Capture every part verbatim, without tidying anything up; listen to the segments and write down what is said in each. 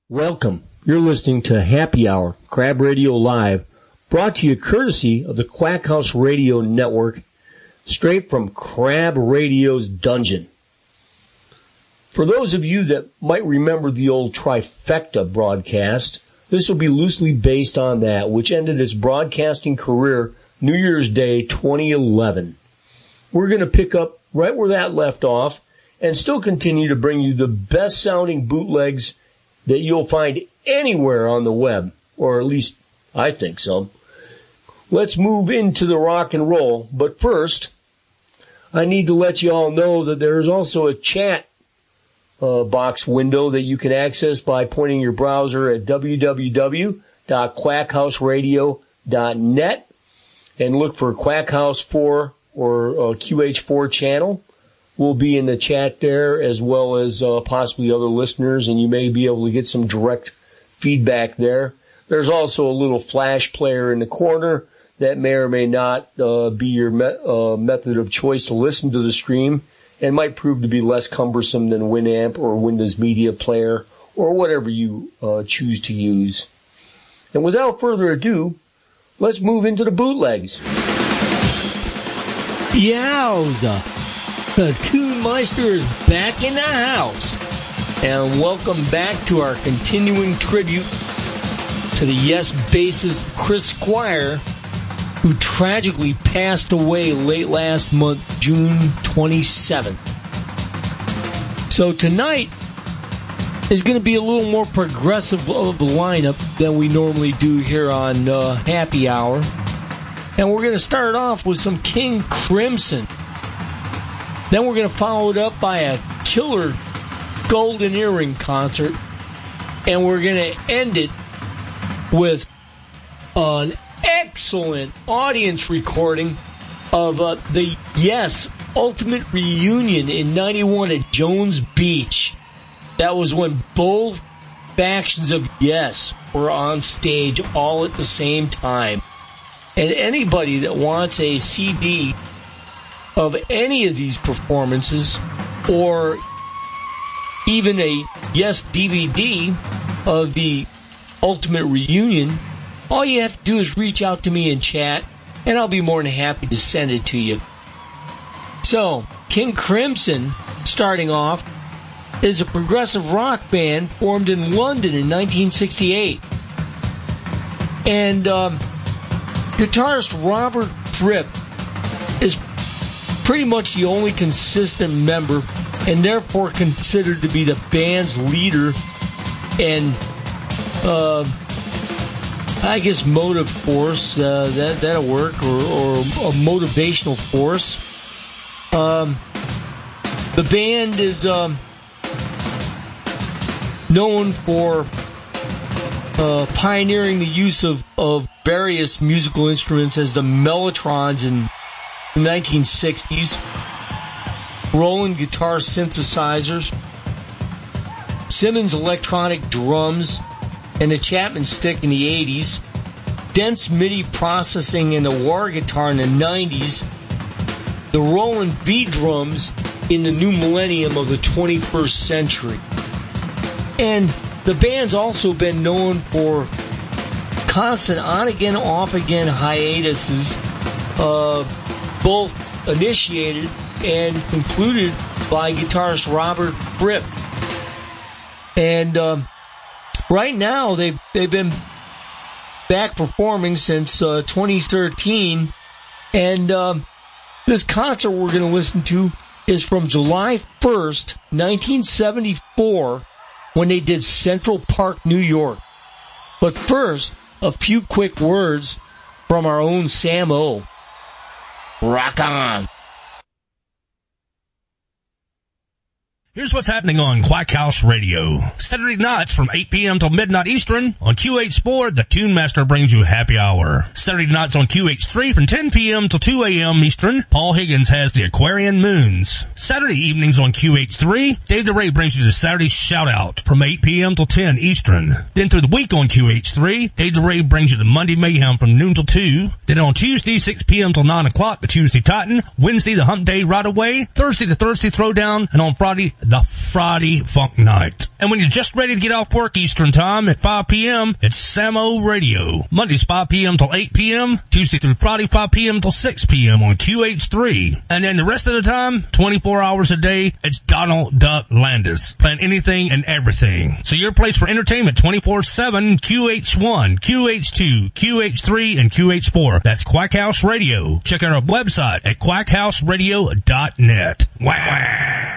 Welcome. You're listening to Happy Hour, Crab Radio Live, brought to you courtesy of the Quack House Radio Network, straight from Crab Radio's dungeon. For those of you that might remember the old Trifecta broadcast, this will be loosely based on that, which ended its broadcasting career New Year's Day twenty eleven. We're going to pick up right where that left off and still continue to bring you the best sounding bootlegs that you'll find anywhere on the web, or at least I think so. Let's move into the rock and roll, but first, I need to let you all know that there's also a chat uh, box window that you can access by pointing your browser at w w w dot quack house radio dot net and look for Quack House four or uh, Q H four channel. We'll be in the chat there, as well as uh, possibly other listeners, and you may be able to get some direct feedback there. There's also a little flash player in the corner that may or may not uh, be your me- uh, method of choice to listen to the stream, and might prove to be less cumbersome than Winamp or Windows Media Player, or whatever you uh, choose to use. And without further ado, let's move into the bootlegs. Yowza! The Tune Meister is back in the house. And welcome back to our continuing tribute to the Yes bassist Chris Squire, who tragically passed away late last month, June twenty-seventh. So tonight is going to be a little more progressive of the lineup than we normally do here on uh, Happy Hour. And we're going to start off with some King Crimson. Then we're going to follow it up by a killer Golden Earring concert. And we're going to end it with an excellent audience recording of uh, the Yes Ultimate Reunion in ninety-one at Jones Beach. That was when both factions of Yes were on stage all at the same time. And anybody that wants a C D of any of these performances, or even a Yes D V D of the Ultimate Reunion, all you have to do is reach out to me in chat, and I'll be more than happy to send it to you. So, King Crimson, starting off, is a progressive rock band formed in London in nineteen sixty-eight. And um, guitarist Robert Fripp is pretty much the only consistent member, and therefore considered to be the band's leader and, uh, I guess, motive force. Uh, that that'll work, or, or a motivational force. Um, the band is um, known for uh, pioneering the use of, of various musical instruments as the Mellotrons in the nineteen sixties, Roland guitar synthesizers, Simmons electronic drums, and the Chapman stick in the eighties, dense MIDI processing and the wah guitar in the nineties, the Roland V drums in the new millennium of the twenty-first century. And the band's also been known for constant on-again, off-again hiatuses, uh, both initiated and concluded by guitarist Robert Fripp. And um, right now they've they've been back performing since uh, twenty thirteen, and um, this concert we're going to listen to is from July first, nineteen seventy-four, when they did Central Park, New York. But first, a few quick words from our own Sam O. Rock on! Here's what's happening on Quack House Radio. Saturday nights from eight p.m. till midnight Eastern on Q H four, the Tune Master brings you Happy Hour. Saturday nights on Q H three from ten p.m. till two a.m. Eastern, Paul Higgins has the Aquarian Moons. Saturday evenings on Q H three, Dave DeRay brings you the Saturday Shout Out from eight p.m. till ten Eastern. Then through the week on Q H three, Dave DeRay brings you the Monday Mayhem from noon till two. Then on Tuesday, six p.m. till nine o'clock, the Tuesday Titan. Wednesday, the Hump Day Right Away. Thursday, the Thursday Throwdown. And on Friday, the Friday Funk Night. And when you're just ready to get off work Eastern Time at five p.m., it's Samo Radio. Mondays five p.m. till eight p.m., Tuesday through Friday five p.m. till six p.m. on Q H three. And then the rest of the time, twenty-four hours a day, it's Donald Duck Landis, playing anything and everything. So your place for entertainment twenty-four seven, Q H one, Q H two, Q H three, and Q H four. That's Quack House Radio. Check out our website at quack house radio dot net. Wah!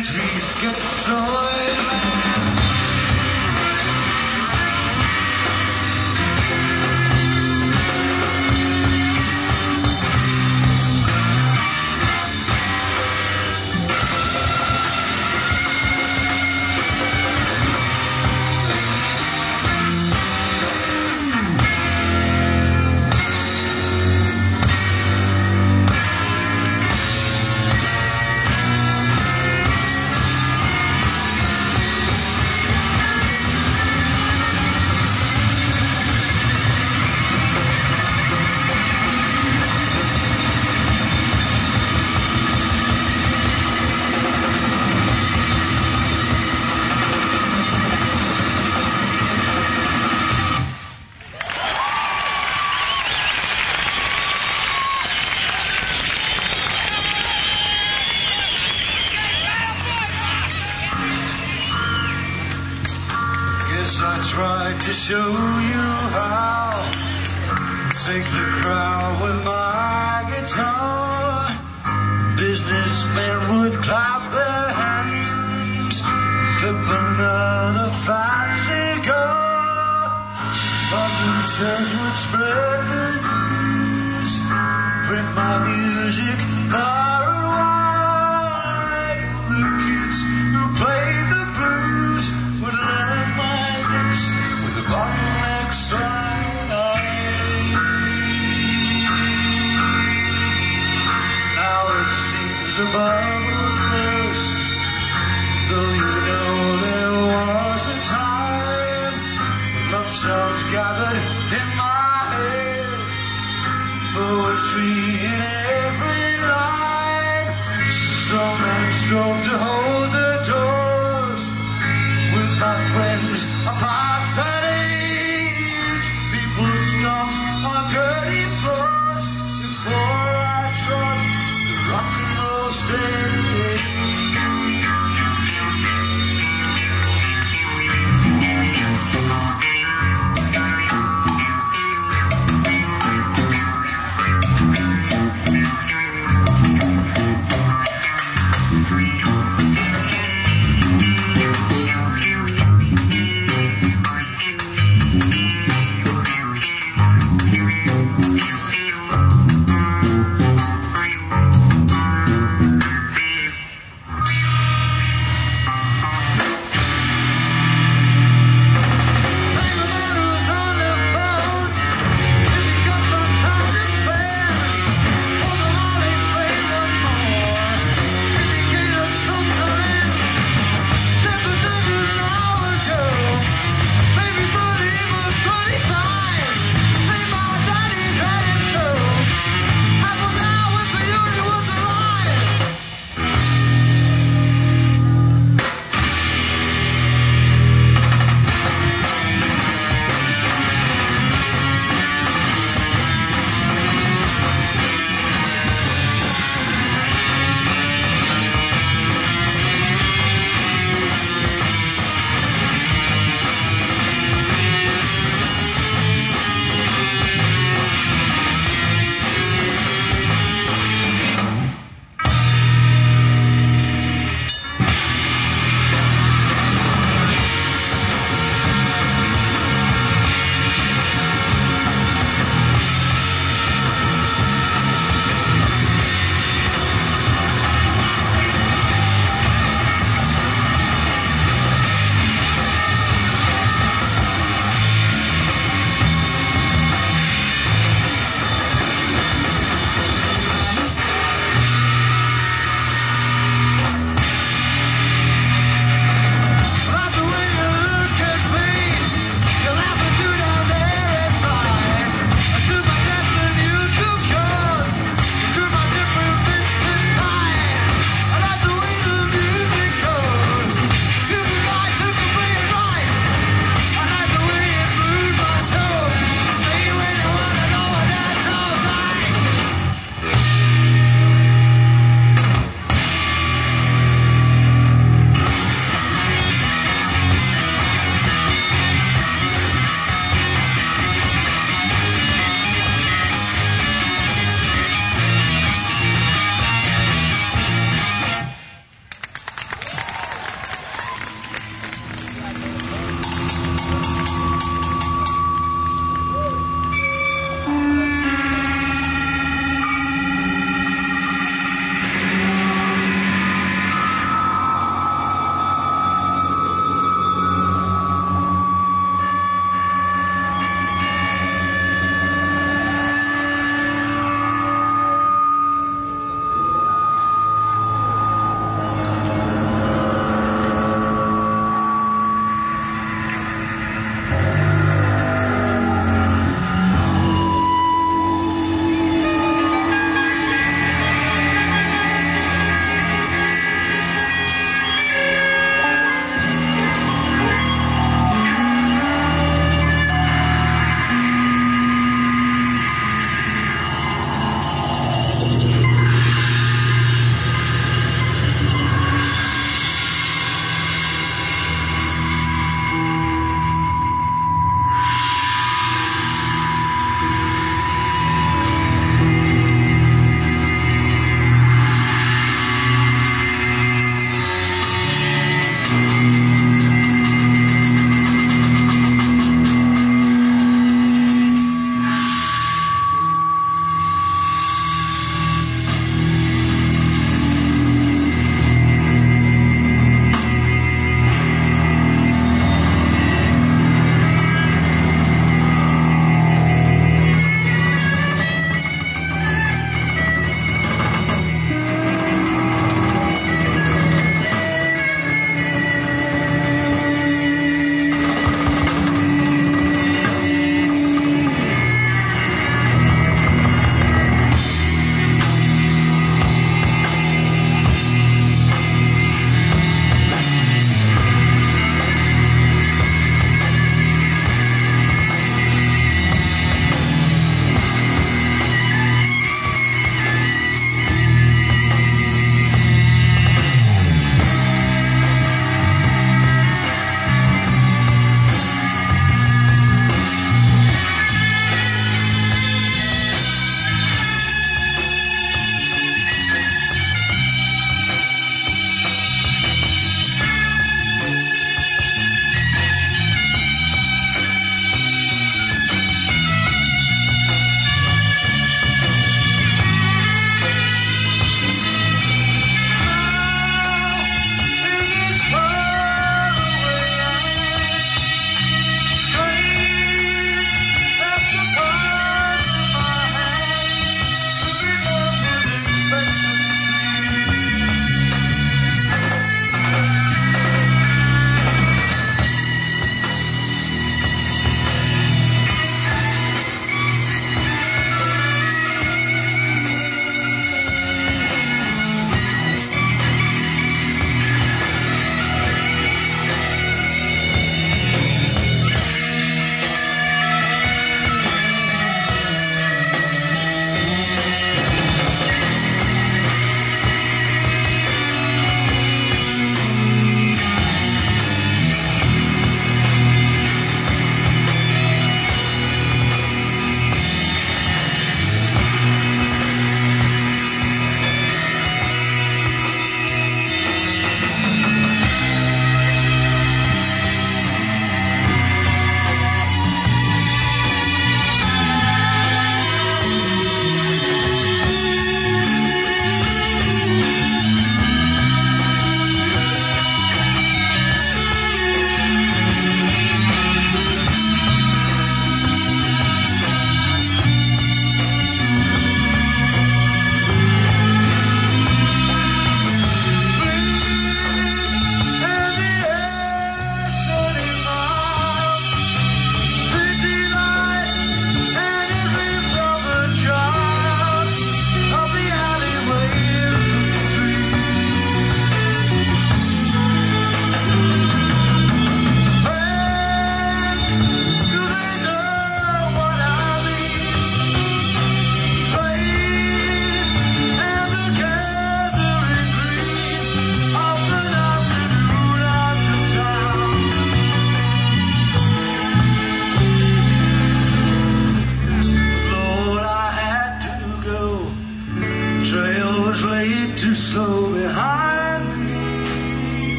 the trees get soiled. I tried to show you how. Take the crowd with my guitar. Businessmen would clap their hands, clip another fat cigar. Publishers would spread the news, print my music far and wide. The kids who played the blues would learn my lips with a bottleneck side. Now it seems a bubble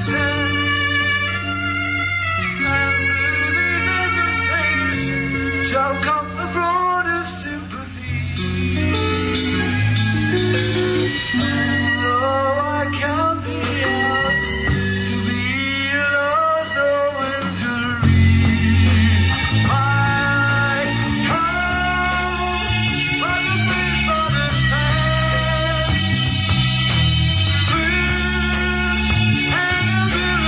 send. And through these endless pages shall come the broadest sympathy. And though I count the hours to be lost or wintry, I come by the brave father's hand. Blues and the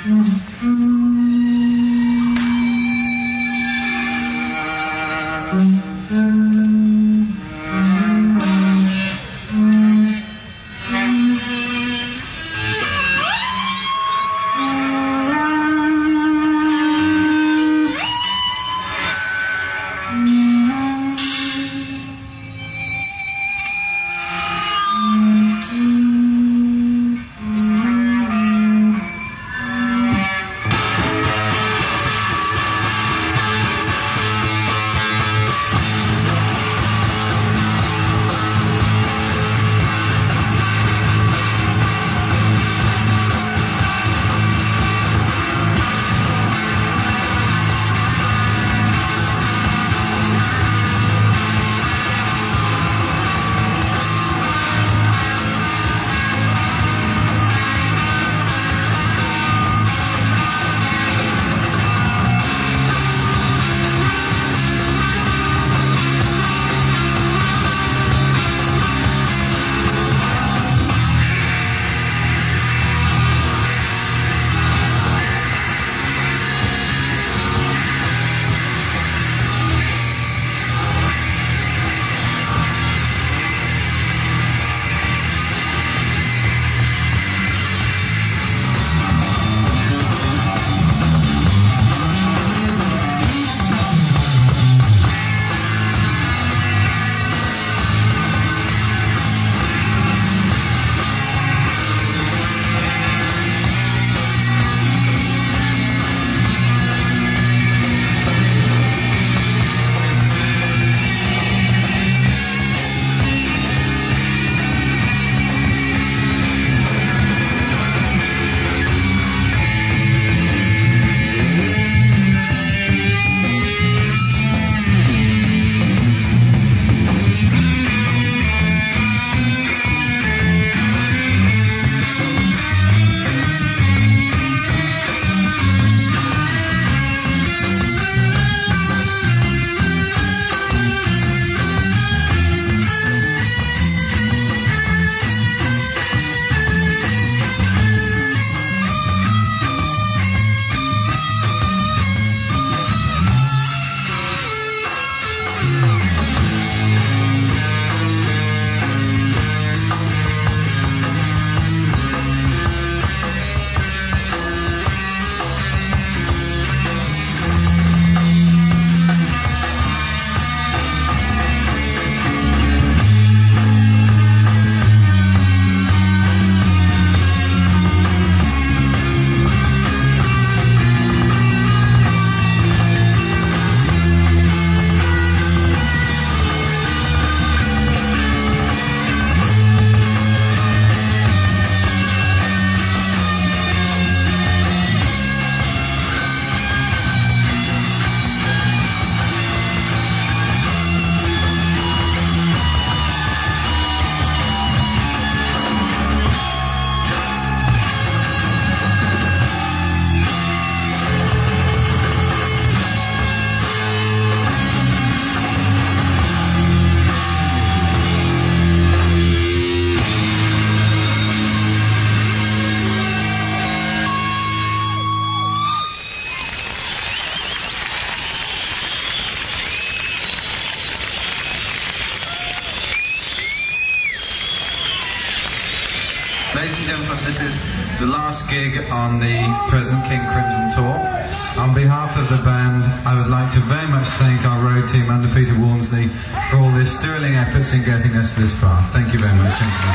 Ladies and gentlemen, this is the last gig on the present King Crimson tour. On behalf of the band, I would like to very much thank our road team under Peter Walmsley for all their sterling efforts in getting us this far. Thank you very much, gentlemen.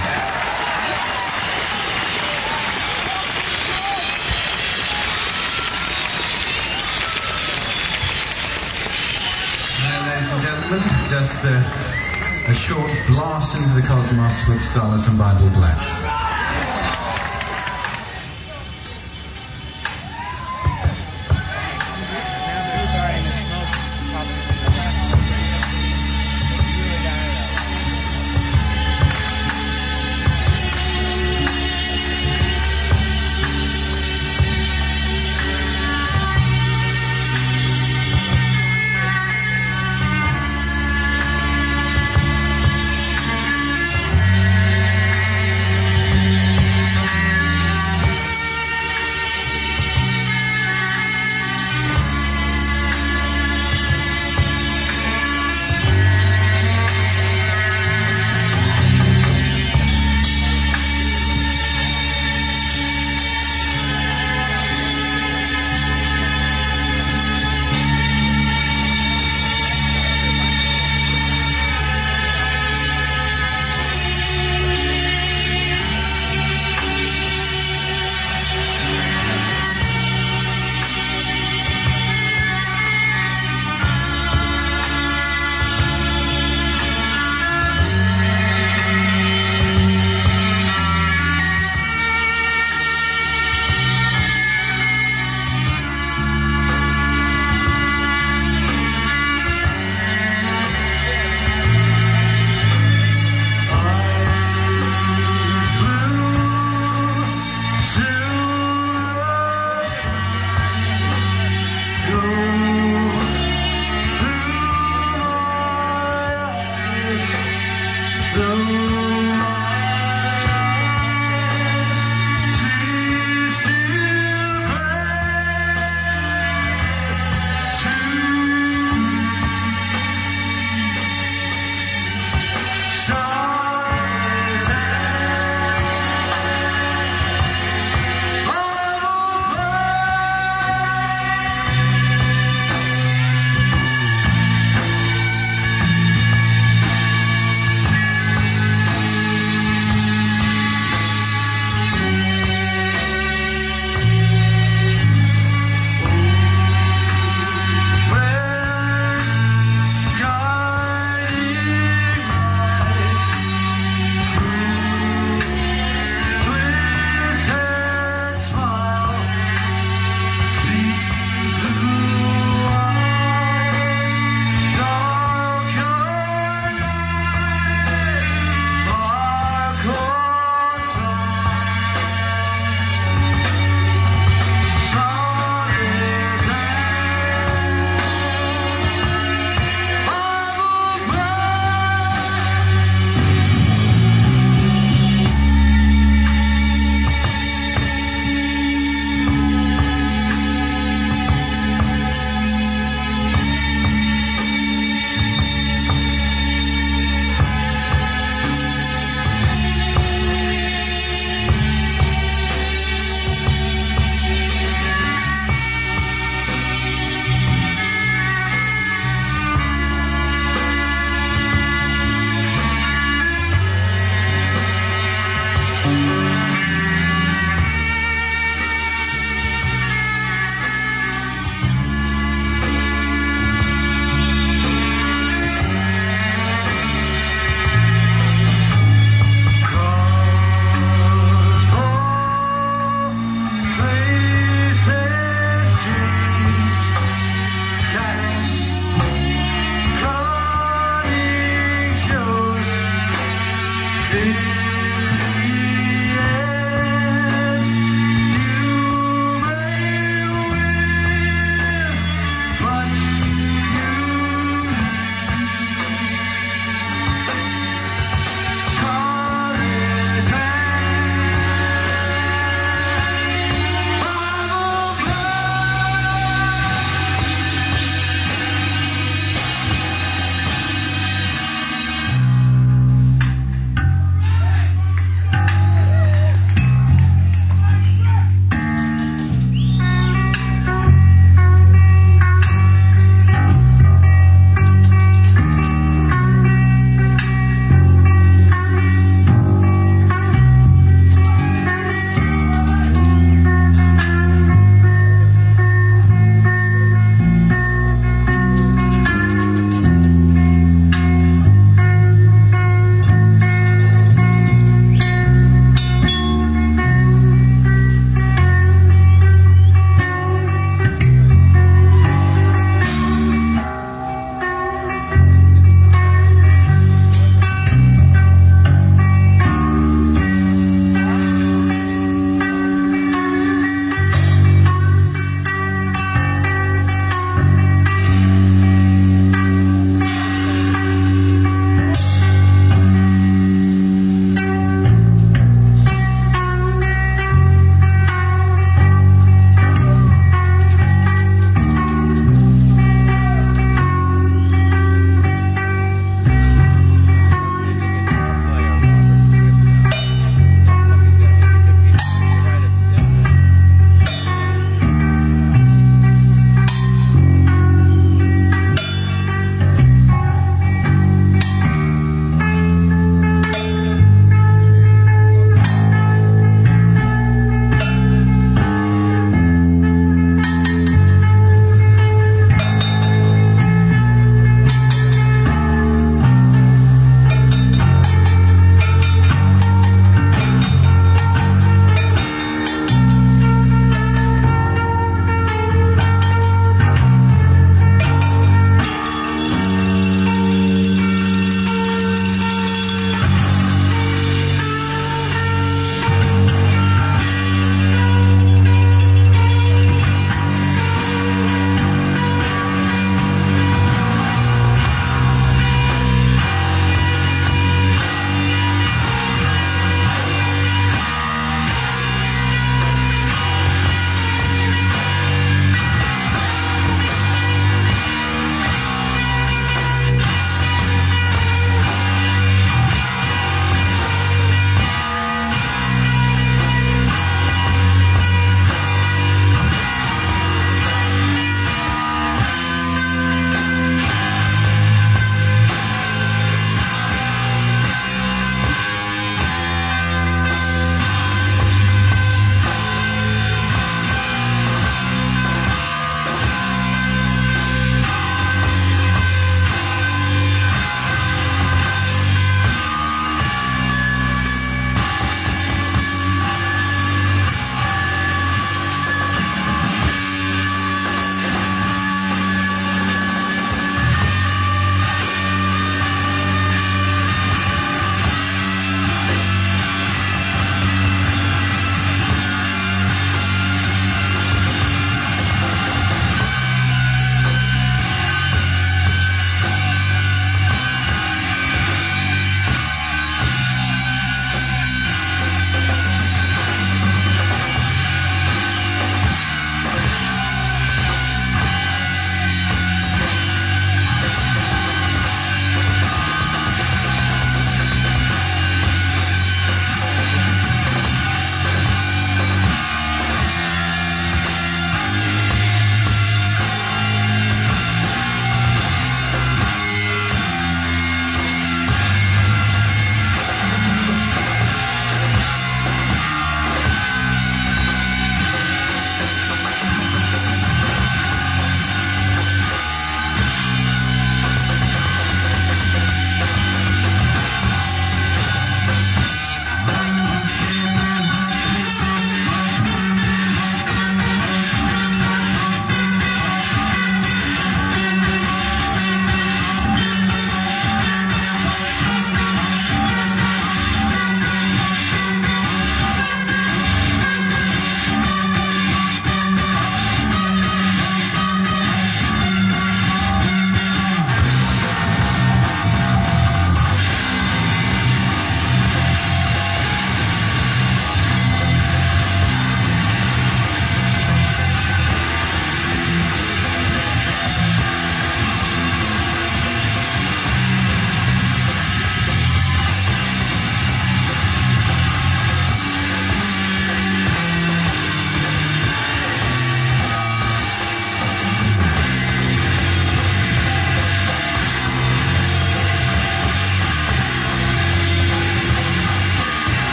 Now, ladies and gentlemen, just a, a short blast into the cosmos with Starless and Bible Bless.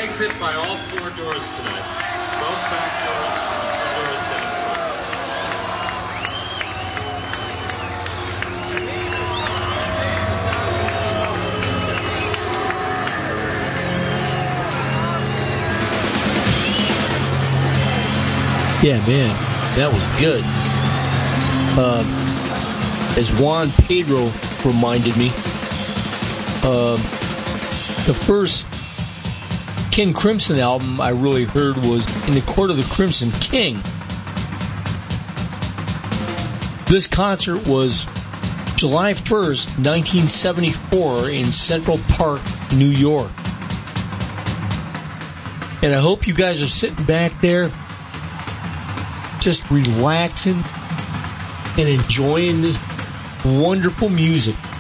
exit by all four doors tonight. Both back doors, the doors down. Yeah, man, that was good. Uh, as Juan Pedro reminded me, uh, the first King Crimson album I really heard was In the Court of the Crimson King. This concert was July first, nineteen seventy-four in Central Park, New York. And I hope you guys are sitting back there just relaxing and enjoying this wonderful music.